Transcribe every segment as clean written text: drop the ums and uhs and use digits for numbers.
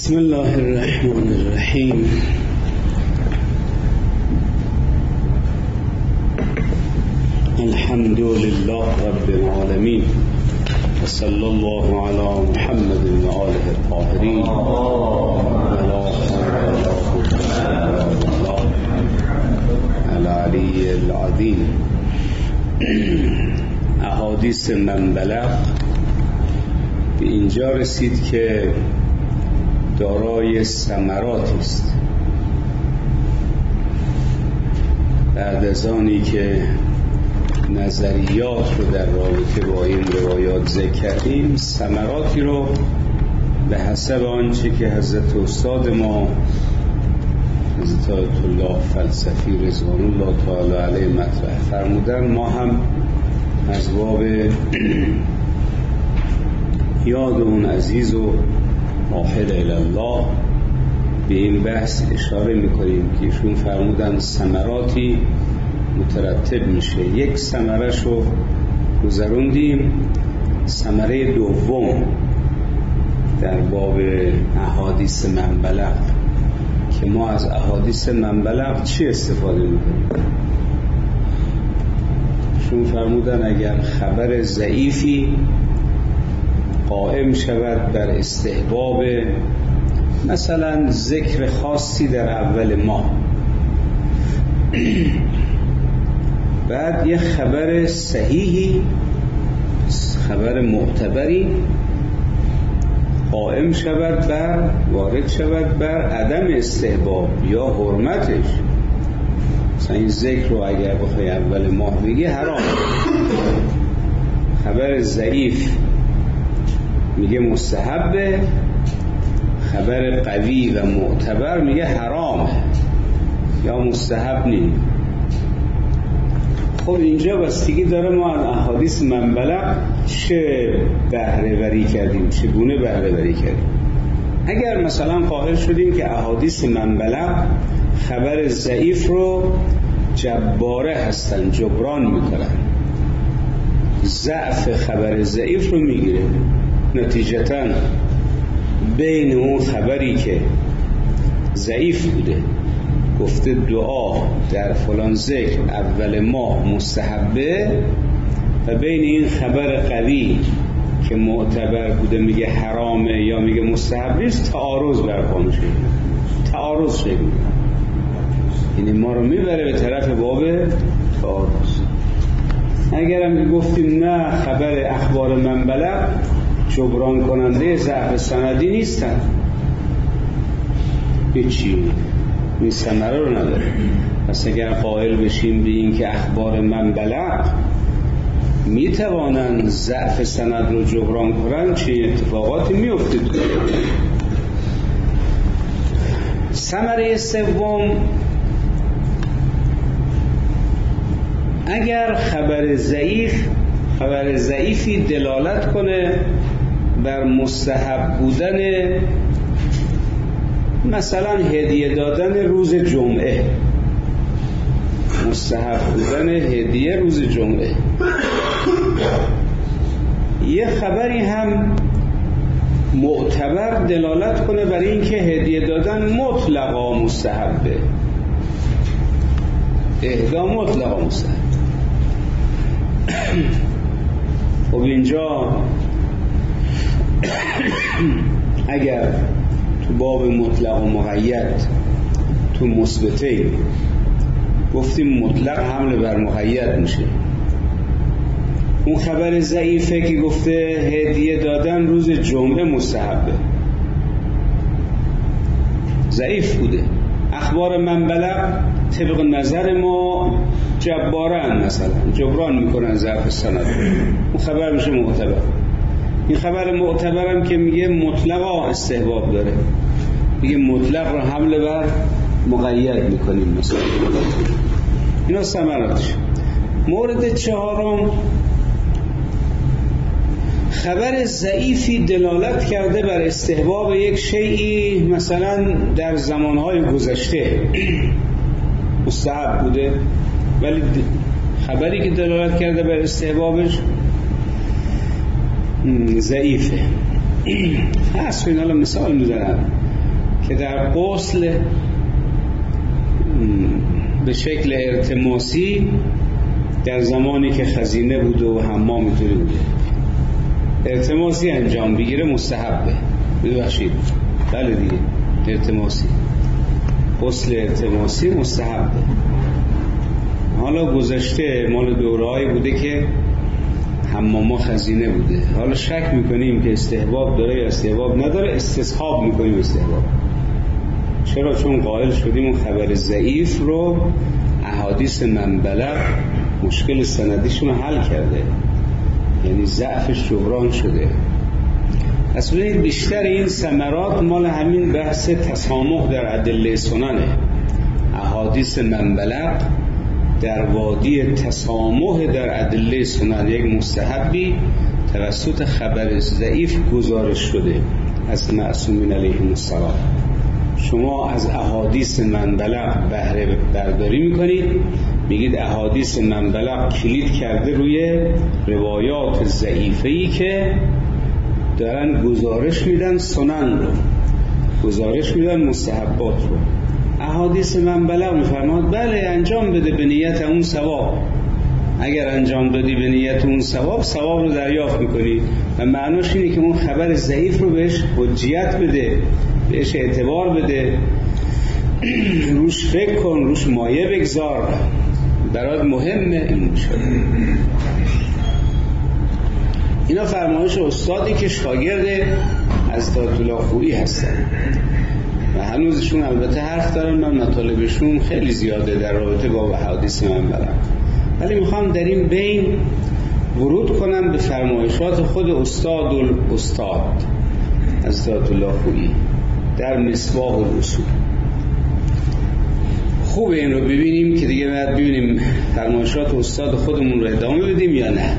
بسم الله الرحمن الرحیم. الحمد لله رب العالمین و صلی الله علی محمد و آله الطاهرین العلی العظیم. احادیث من بلغ به اینجا رسید که دارای ثمراتی است. بعد از آنی که نظریات رو در رابطه با این روایات ذکر کردیم، ثمراتی رو به حسب آنچه که حضرت استاد ما حضرت آیت الله فلسفی رضوان الله تعالی علیه مطرح فرمودن، ما هم از باب یاد اون عزیز و ماحل الله به این بحث اشاره میکنیم که ایشون فرمودن ثمراتی مترتب میشه. یک ثمرش رو گذروندیم. ثمره دوم در باب احادیث من بلغ که ما از احادیث من بلغ چی استفاده میکنیم؟ ایشون فرمودن اگر خبر ضعیفی قائم شود بر استحباب مثلا ذکر خاصی در اول ماه، بعد یه خبر صحیحی، خبر معتبری قائم شود بر وارد شود بر عدم استحباب یا حرمتش، مثلا این ذکر رو اگر بخوای اول ماه بگی حرام، خبر ضعیف میگه مستحبه، خبر قوی و معتبر میگه حرامه یا مستحب نیست. خب اینجا بستگی داره ما از احادیث من بلغ چه بهره وری کردیم، چگونه بهره وری کردیم. اگر مثلا قائل شدیم که احادیث من بلغ خبر ضعیف رو جباره هستن، جبران میکنن، ضعف خبر ضعیف رو میگیره، نتیجتاً بین اون خبری که ضعیف بوده گفته دعا در فلان ذکر اول ماه مستحبه و بین این خبر قوی که معتبر بوده میگه حرامه یا میگه مستحب نیست، تعارض برپا میشه. تعارض شکل یعنی ما رو میبره به طرف باب تعارض. اگرم گفتیم نه خبر اخبار من بلغ جبران کننده ضعف سندی نیستن، هیچی این ثمره رو نداره. پس اگر قائل بشیم به این که اخبار من بلغ میتوانند ضعف سند رو جبران کنن، چه اتفاقاتی میفته؟ ثمره سوم، اگر خبر ضعیفی دلالت کنه بر مستحب بودن مثلا هدیه دادن روز جمعه، مستحب بودن هدیه روز جمعه، یه خبری هم معتبر دلالت کنه بر این که هدیه دادن مطلقا مستحبه، اهدا مطلقا مستحب. خب اینجا اگر تو باب مطلق و مقید تو مثبتین گفتیم مطلق حمل بر مقید میشه، اون خبر ضعیفه که گفته هدیه دادن روز جمعه مستحبه، ضعیف بوده. اخبار من بلغ طبق نظر ما جبارن، مثلا جبران میکنن ضعف سند، اون خبر میشه معتبر. این خبر معتبرم که میگه مطلقا استحباب داره، میگه مطلق رو حمل بر مقید میکنیم مثلا. اینا ثمراتش. مورد چهارم، خبر ضعیفی دلالت کرده بر استحباب یک شیئی مثلا در زمانهای گذشته مستحب بوده، ولی خبری که دلالت کرده بر استحبابش ضعیفه. هست این حالا مثال میزنم. که در غسل به شکل التماسی در زمانی که خزینه بوده و حمام اینطوری بوده التماسی انجام بگیره مستحبه. ببخشید بله دیگه، التماسی، غسل التماسی مستحبه. حالا گذشته مال دوره‌ای بوده که حماما خزینه بوده، حالا شک میکنیم که استحباب داره یا استحباب نداره، استصحاب میکنیم استحباب. چرا؟ چون قائل شدیم اون خبر ضعیف رو احادیث من بلغ مشکل سندیشون رو حل کرده، یعنی ضعفش جبران شده. اصلا بیشتر این ثمرات مال همین بحث تسامح در ادله سننه. احادیث من بلغ در وادی تسامح در ادله سنن، یک مستحبی توسط خبر ضعیف گزارش شده از معصومین علیهم السلام. شما از احادیث من بلغ بهره برداری میکنید، میگید احادیث من بلغ کلید کرده روی روایات ضعیفه‌ای که دارن گزارش میدن سنن رو، گزارش میدن مستحبات رو. احادیث من بلغ میفرماد بله انجام بده به نیت اون ثواب، اگر انجام دادی به نیت اون ثواب رو دریافت میکنی. و معناش اینه که اون خبر ضعیف رو بهش حجیت بده، بهش اعتبار بده، روش فکر کن، روش مایه بگذار، برات مهمه این شده. اینا فرمایش استادی که شاگرد از الله خویی هستن و هنوزشون البته حرف دارن، من مطالبشون خیلی زیاده در رابطه با احادیث من بلغ، ولی میخوام در این بین ورود کنم به فرمایشات خود استاد از الله خویی در مصباح الرسول. خوب این رو ببینیم که دیگه باید ببینیم فرمایشات استاد خودمون رو ادامه بدیم یا نه.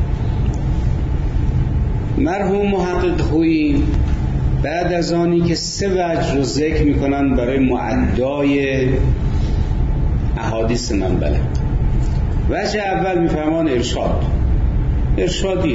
مرحوم محقق خویی بعد از آنی که 3 وجه رو ذکر میکنن برای معدای احادیث من بلغ، وجه اول میفرمان ارشادیه،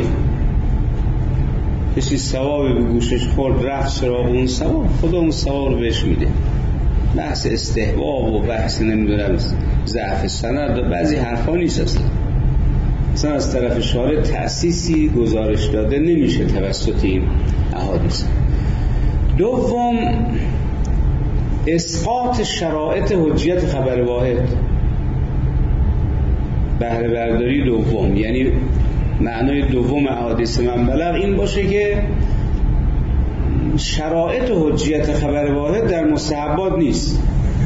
کسی ثوابی به گوشش خورد رفت سراغ اون ثواب، خدا اون ثواب رو بهش میده. بحث استحباب و بحث نمیدونم ضعف سند و بعضی حرفا نیست، اصلا از طرف شارع تأسیسی گزارش داده نمیشه توسط این احادیث. دوم اسقاط شرائط حجیت خبر واحد، بهره برداری دوم، یعنی معنای دوم احادیث من بلغ این باشه که شرائط حجیت خبر واحد در مستحبات نیست.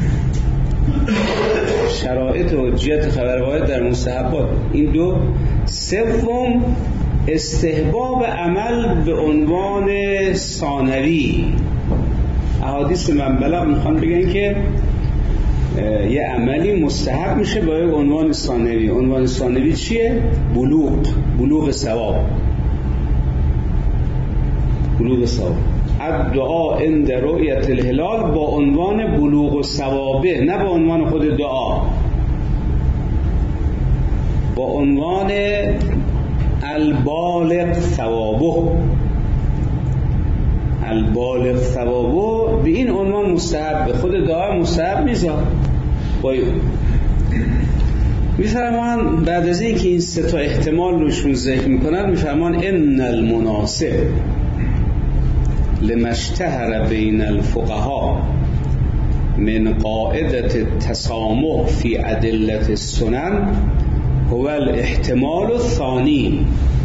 شرائط حجیت خبر واحد در مستحبات این دو. سوم استحباب عمل به عنوان ثانوی. احادیث من بلغ میخوان بگن که یه عملی مستحب میشه با یک عنوان ثانوی. عنوان ثانوی چیه؟ بلوغ ثواب. الدعا عند رؤیت الهلال با عنوان بلوغ ثوابه، نه با عنوان خود دعا، با عنوان البالغ ثوابه. به این عنوان مستحب، خود دعا مستحب نیست. میفرمان بعد از این که این 3 احتمال روشون ذکر میکنن، میفرمان ان المناسب لما اشتهر بین الفقهاء من قاعدة التسامح فی ادلة السنن هو الاحتمال الثانی.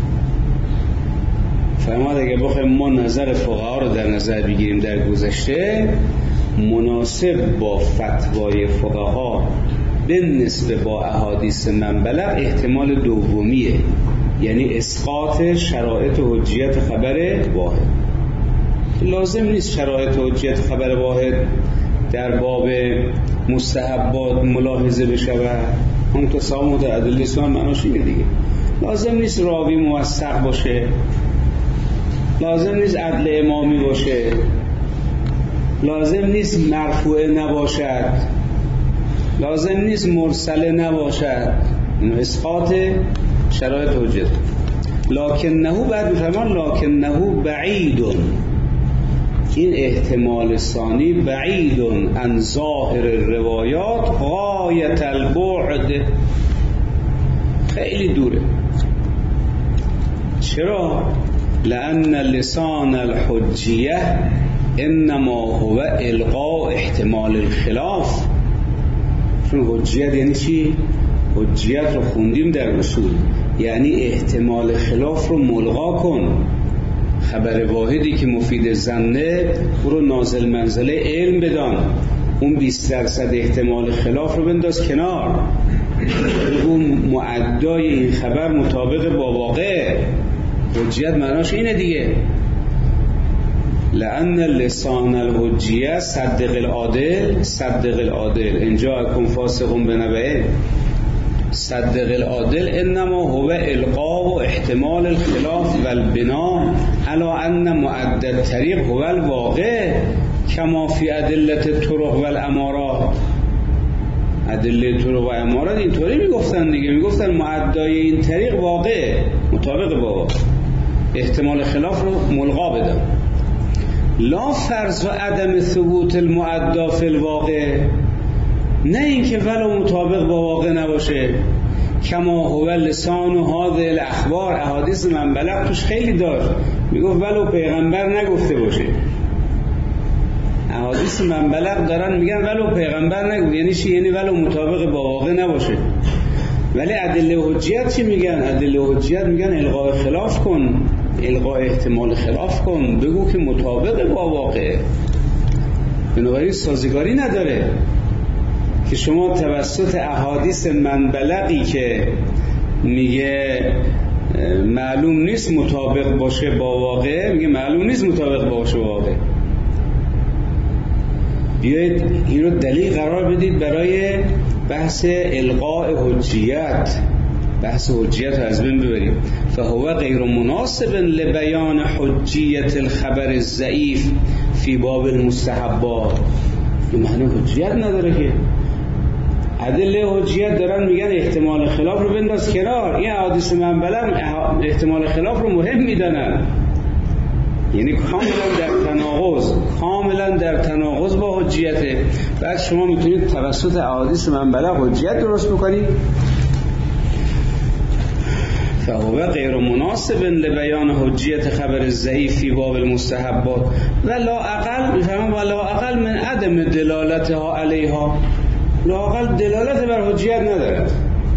فرماد اگه بخوایم ما نظر فقها رو در نظر بگیریم در گذشته، مناسب با فتوای فقها بالنسبه با احادیث من بلغ احتمال دومیه، یعنی اسقاط شرایط حجیت خبر واحد. لازم نیست شرایط حجیت خبر واحد در باب مستحبات ملاحظه بشه و اون تسامح در ادله سنن معناش اینه دیگه. لازم نیست راوی موثق باشه، لازم نیست عدل امامی باشه، لازم نیست مرفوعه نباشد، لازم نیست مرسله نباشد. این اسقاط شرایط حجت. لکنه بعد میفرمان لکنه بعیدون، این احتمال ثانی بعید عن ظاهر الروایات غایت البعد، خیلی دوره. چرا؟ لأن لسان الحجیه انما هو القاء احتمال الخلاف. چون حجیت یعنی چی؟ حجیت رو خوندیم در اصول، یعنی احتمال خلاف رو ملغا کن. خبر واحدی که مفید ظنه او رو نازل منزله علم بدان، اون 20% احتمال خلاف رو بنداز کنار، اون معدای این خبر مطابق با واقع. حجیت معناش اینه دیگه. لأن لسان الحجیه صدق العادل، صدق العادل ان جاءکم فاسق بنبأ، صدق العادل انما هو القاء و احتمال الخلاف و البناء علی ان معد الطریق هو الواقع کما فی ادله الطرق و الامارات. ادله طرق و امارات اینطوری میگفتن دیگه، میگفتن معدای این طریق واقع مطابق با واقع، احتمال خلاف رو ملغا بدن. لا فرض و عدم ثبوت المعدا فی الواقع، نه اینکه ولو مطابق با واقع نباشه. کما هو لسان هذه الاخبار، احادیث من بلغ توش خیلی داشت، میگفت ولو پیغمبر نگفته باشه. احادیث من بلغ دارن میگن ولو پیغمبر نگفته، یعنی چی؟ یعنی ولو مطابق با واقع نباشه. ولی ادله حجیت چی میگن؟ ادله حجیت میگن الغاء خلاف کن، الغاء احتمال خلاف کن، بگو که مطابق با واقع. بنابراین سازگاری نداره که شما توسط احادیث من بلغی که میگه معلوم نیست مطابق باشه با واقع، میگه معلوم نیست مطابق باشه با واقع، بیایید این رو دلیل قرار بدید برای بحث الغاء حجیت. بحث حجیت رو از بین ببریم. فهو غیر مناسب لبیان حجیت الخبر الضعیف فی باب المستحبات. این معنی حجیت نداره که. ادله حجیت دارن میگن احتمال خلاف رو بنداز کنار، این احادیث من بلغ احتمال خلاف رو مهم میدانن، یعنی کاملا در تناقض با حجیته. بعد شما میتونید توسط احادیث من بلغ حجیت درست بکنید. فهو غیر مناسب لبیان حجیت خبر ضعیف فی باب المستحبات و لا اقل من عدم دلالتها علیها، لا اقل دلالت بر حجیت ندارد.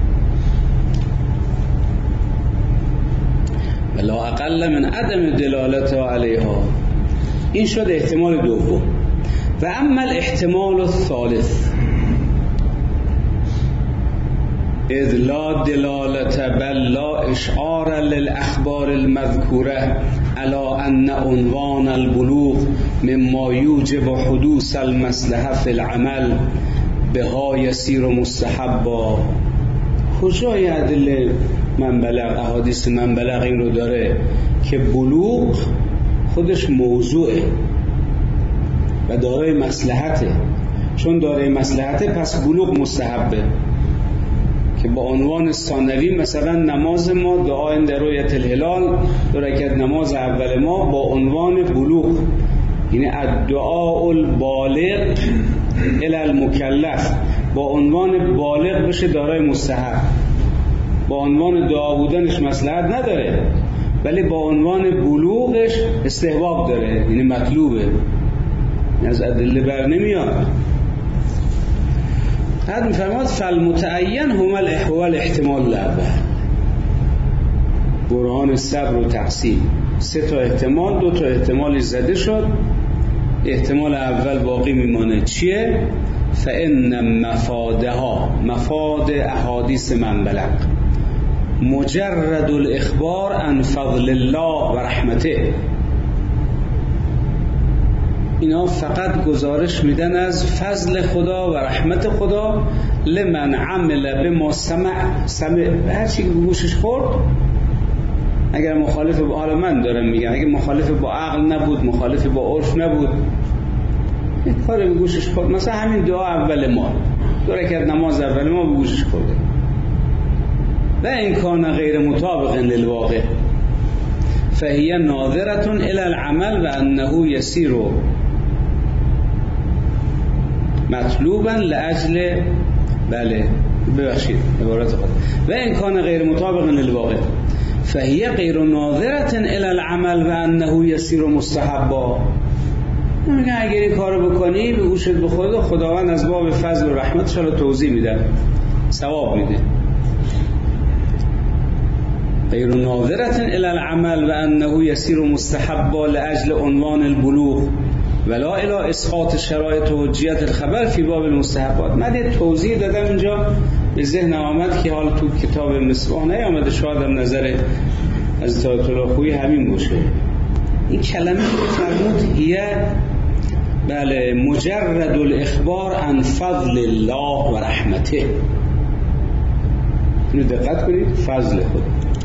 لا اقل من عدم دلالتها علیها، این شد احتمال دوم. و اما الاحتمال الثالث اذ لا دلالت بل لا اشعار للاخبار المذکوره على ان عنوان البلوغ مما یوجب حدوث المصلحه فی العمل بها یسیر مستحبا. کجای ادله من بلغ، احادیث من بلغ این رو داره که بلوغ خودش موضوعه و دارای مصلحته؟ چون دارای مصلحته پس بلوغ مستحبه. که با عنوان ثانوی مثلا نماز ما دعا عند رؤیت الهلال، 2 رکعت نماز اول ما با عنوان بلوغ، یعنی الدعاء البالغ الی المکلف، با عنوان بالغ بشه دارای مستحب. با عنوان دعا بودنش مصلحت نداره، ولی با عنوان بلوغش استحباب داره، یعنی مطلوبه، از ادله بر نمیاد. بعد میفرماد فالمتعین هو الاحتمال الاول، برهان صبر و تقسیم. 3 تا احتمال، 2 تا احتمالی زده شد، احتمال اول باقی میمانه. چیه؟ فان مفادها، مفاد احادیث من بلغ، مجرد الاخبار عن فضل الله و رحمته، اینا فقط گزارش میدن از فضل خدا و رحمت خدا. لمن عمل بما سمع، هر چی که گوشش خورد، اگر مخالف با حال من دارم میگم، اگر مخالف با عقل نبود، مخالف با عرف نبود، یک کار به گوشش خورد، مثلا همین دعا اول ما، 2 رکعت نماز اول ما به گوشش خورده و این کان غیر مطابق للواقع، فهی ناظرة الی العمل و انه یسیر مطلوبا لاجل ببخشید عبارت خود و این کان غیر مطابق للواقع فهی غیر ناظرة الی العمل و انه یسیر مستحبا. میگن اگر این کارو بکنی به گوشت بخوره خداوند از باب فضل و رحمتش رو توضیح میده، ثواب میده. غیر ناظرة الی العمل و انه یسیر مستحبا لاجل عنوان البلوغ ولا الی اسقاط شرایط و حجیت الخبر فی باب المستحبات. من توضیح دادم اینجا به ذهن آمد که حالا تو کتاب مصباح نیامده، شاید هم نظر از آیت الله خویی همین باشه. این کلمه که فرمود هی مجرد الاخبار عن فضل الله و رحمته. اینو دقت کنید، فضل خود.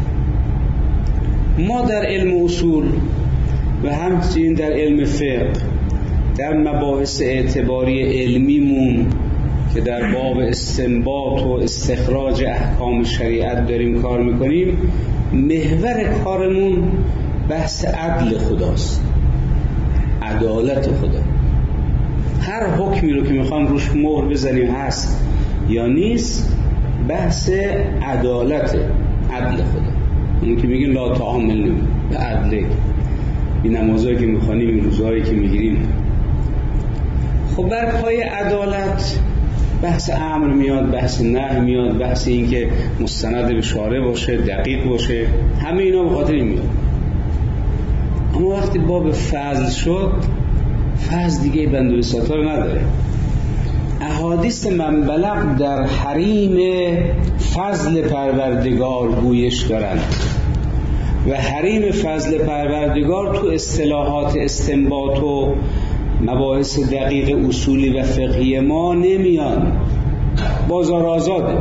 ما در علم اصول و همچنین در علم فقه در مباحث اعتباری علمیمون که در باب استنباط و استخراج احکام شریعت داریم کار میکنیم، محور کارمون بحث عدل خداست، عدالت خدا. هر حکمی رو که میخوام روش مهر بزنیم هست یا نیست، بحث عدالت، عدل خدا. اون که میگیم لا تعامل به عدله، این نمازهایی که میخوانیم، این روزهایی که میگیریم. خب بر پای عدالت بحث امر میاد، بحث نهی میاد، بحث این که مستند به شارع باشه، دقیق باشه، همه اینا به خاطر این میاد. اما وقتی باب فضل شد، فضل دیگه بند و بساطا رو نداره. احادیث من بلغ در حریم فضل پروردگار گویش دارند و حریم فضل پروردگار تو اصطلاحات استنباط و مباحث دقیق اصولی و فقهی ما نمیان، بازار آزاده.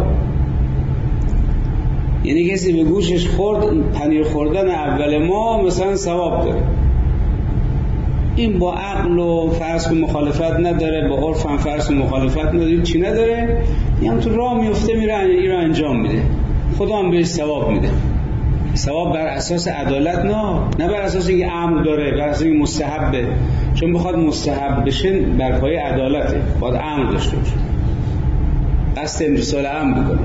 یعنی کسی به گوشش خورد پنیر خوردن اول ما مثلا ثواب داره، این با عقل و فرض مخالفت نداره، با عرف هم فرض مخالفت نداره، چی نداره، این هم تو راه میفته میره این رو انجام میده، خدا هم بهش ثواب میده. ثواب بر اساس عدالت نه بر اساس اینکه امر داره، بر اساس اینکه مستحبه. چون بخواد مستحب بشه بر پای عدالته، باید امر داشته باشه، قصد امتثال امر بکنه.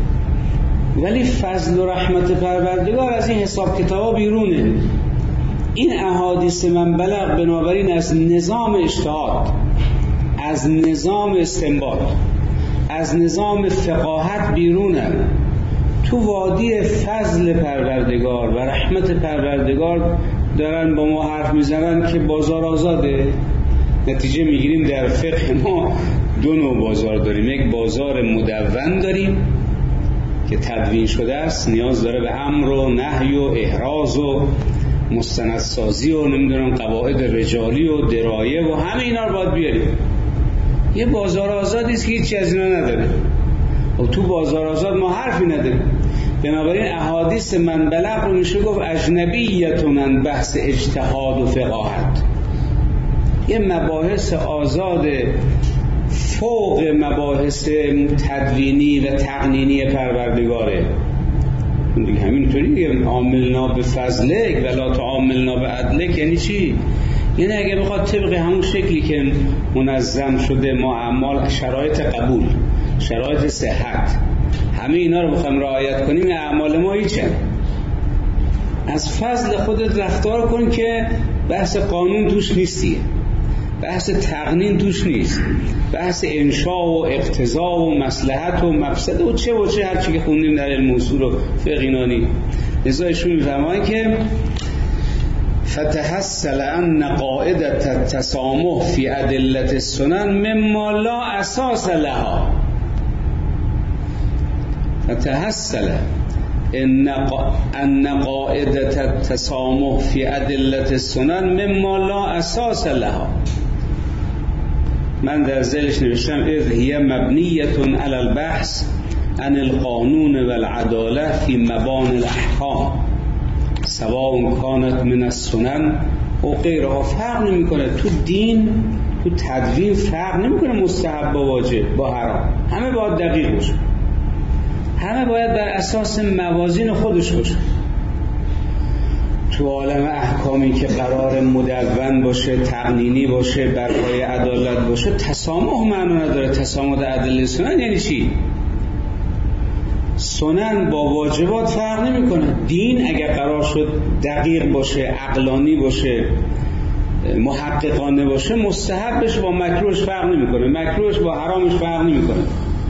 ولی فضل و رحمت پروردگار از این حساب کتابا بیرونه. این احادیث من بلغ بنابراین از نظام اجتهاد، از نظام استنباط، از نظام فقاهت بیرونه، تو وادی فضل پروردگار و رحمت پروردگار دارن با ما حرف میزنن که بازار آزاده. نتیجه میگیریم در فقه ما دو نوع بازار داریم، یک بازار مدون داریم که تدوین شده است، نیاز داره به امر و نهی و احراز و مستندسازی و نمیدونم قواعد رجالی و درایه و همه اینا رو باید بیاریم. یه بازار آزادی است که هیچ از اینا نداره و تو بازار آزاد ما حرفی نداریم. بنابراین احادیث من بلغ رو میشه گفت اجنبیتون بحث اجتهاد و فقاهت، یه مباحث آزاد فوق مباحث تدوینی و تقنینی پروردگاره. دیگه همینطوری عاملنا به فضلک ولا تعاملنا به عدلک یعنی چی؟ یعنی اگه بخواد طبق همون شکلی که منظم شده ما اعمال، شرایط قبول، شرایط صحت، همه اینا رو بخوایم رعایت کنیم، اعمال ما هیچن. از فضل خودت رفتار کن که بحث قانون توش نیستیه، بحث تقنین توش نیست، بحث انشاء و اقتضا و مصلحت و مفسده و چه هر چی که خوندیم در علم اصول و فقینانی. لذا ایشون می‌فرمایند که فتحصل ان قاعدة التسامح فی ادلة السنن مما لا اساس لها. فتحصل ان قاعدة التسامح فی ادلة السنن مما لا اساس لها. من در ذیلش نوشتم اذ هي مبنیة علی البحث عن القانون والعدالة فی مبان الاحکام سواء كانت من السنن و غیرها. فرق نمیکنه تو دین، تو تدوین فرق نمیکنه مستحب با واجب با حرام، همه باید دقیق باشه، همه باید بر اساس موازین خودش باشه. تو تو عالم احکامی که قرار مدون باشه، تقنینی باشه، بر پای عدالت باشه، تسامح معنی نداره. تسامح عدل سنن یعنی چی؟ سنن با واجبات فرق نمیکنه. دین اگر قرار شد دقیق باشه، عقلانی باشه، محققانه باشه، مستحبش با مکروهش فرق نمیکنه، مکروهش با حرامش فرق نمیکنه.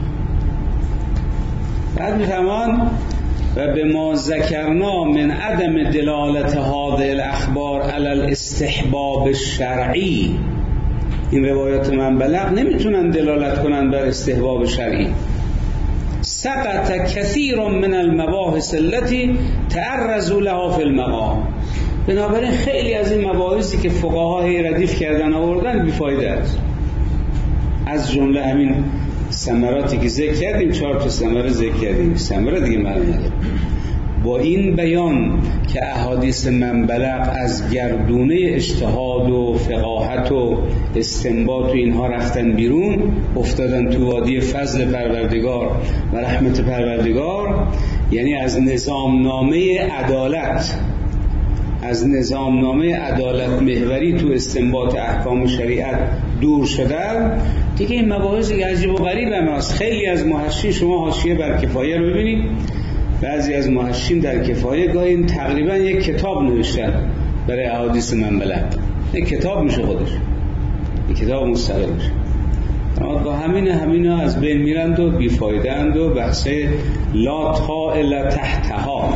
بعد میفهمان و به ما ذکرنا من عدم دلالت هذه الاخبار علی الاستحباب الشرعی، این روایات من بلغ نمیتونن دلالت کنن بر استحباب شرعی. سقط کثیر من المباحث التي تعرضوا لها في المقام، بنابراین خیلی از این مباحثی که فقها ردیف کردن آوردن بیفایده است. از جمله همین ثمراتی که ذکر کردیم، 4 تا ثمره ذکر کردیم، ثمره دیگه معلوم نداره. با این بیان که احادیث من بلغ از گردونه اجتهاد و فقاهت و استنباط و اینها رفتن بیرون، افتادن تو وادی فضل پروردگار و رحمت پروردگار، یعنی از نظامنامه عدالت، از نظامنامه عدالت محوری تو استنباط احکام و شریعت دور شدن دیگه. این مباحثی که عجیب و غریب هم هست. خیلی از محشین، شما حاشیه بر کفایه رو ببینید، بعضی از محشین در کفایه گاهی تقریبا یک کتاب نوشتن برای احادیث من بلغ. یک کتاب میشه خودش، یک کتاب مستقل میشه. اما با همینا از بین میرند و بیفایده اند و بحث لا طائل تحتها،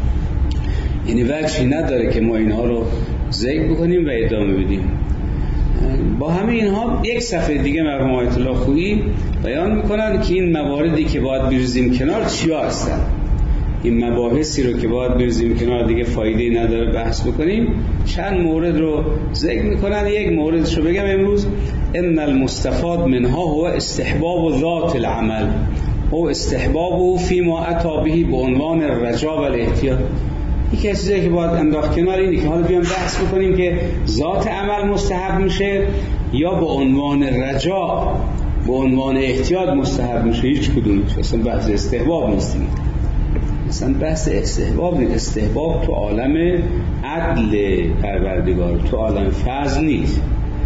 یعنی وجهی نداره که ما اینها رو ذکر بکنیم و ادامه بدیم. با همه اینها یک صفحه دیگه مرحوم آیت الله خویی بیان میکنن که این مواردی که باید بریزیم کنار چیا هستن. این مباحثی رو که باید بریزیم کنار دیگه فایده‌ای نداره بحث بکنیم. چند مورد رو ذکر میکنن. یک موردش رو بگم امروز. ان المستفاد منها هو استحباب ذات العمل او استحبابه فيما اتى به به عنوان الرجاء و الاحتیاط. یکی از چیزایی که باید انداخت کنار اینه که حالا بیام بحث بکنیم که ذات عمل مستحب میشه یا به عنوان رجا، به عنوان احتیاط مستحب میشه. هیچ کدومش اصلا بحث استحباب نیست، اصلا بحث استحباب نیست. استحباب تو عالم عدل پروردگار، تو عالم فضل نیست.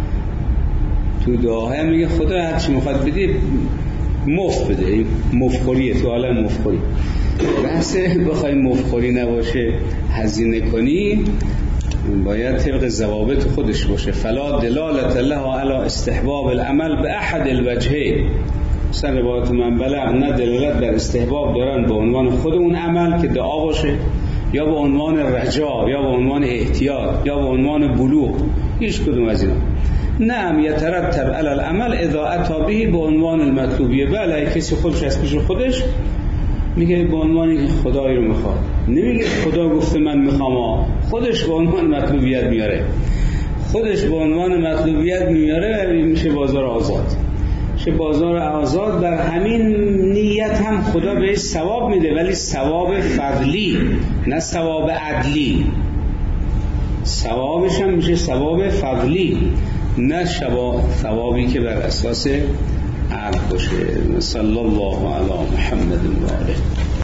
تو دعاها میگه خدا هر چی میخواد بدی مفت بده، مفخوریه، تو عالم مفخوری. بحث بخوای مفخوری نباشه، هزینه کنی، باید طبق ضوابط خودش باشه. فلا دلالت الله علی استحباب العمل به احد الوجهین. مثلا روایات من بلغ نه دلالت بر استحباب دارن به عنوان خود اون عمل که دعا باشه، یا به عنوان رجا، یا به عنوان احتیاط، یا به عنوان بلوغ. هیچ کدوم از اینا. نعم یترتب علی العمل اذا اتى به به عنوان المطلوبیه. بله کسی خودش از پیش خودش میگه به عنوان که خدایی رو میخواد، نمیگه خدا گفته من میخوام، خودش به عنوان مطلوبیت میاره، خودش به عنوان مطلوبیت میاره و میشه بازار آزاد. چه بازار آزاد. در همین نیت هم خدا بهش ثواب میده، ولی ثواب فضلی نه ثواب عدلی. ثوابش هم میشه ثواب فضلی نه ثوابی که بر اساس عدل باشه. صلی الله علی محمد و آله.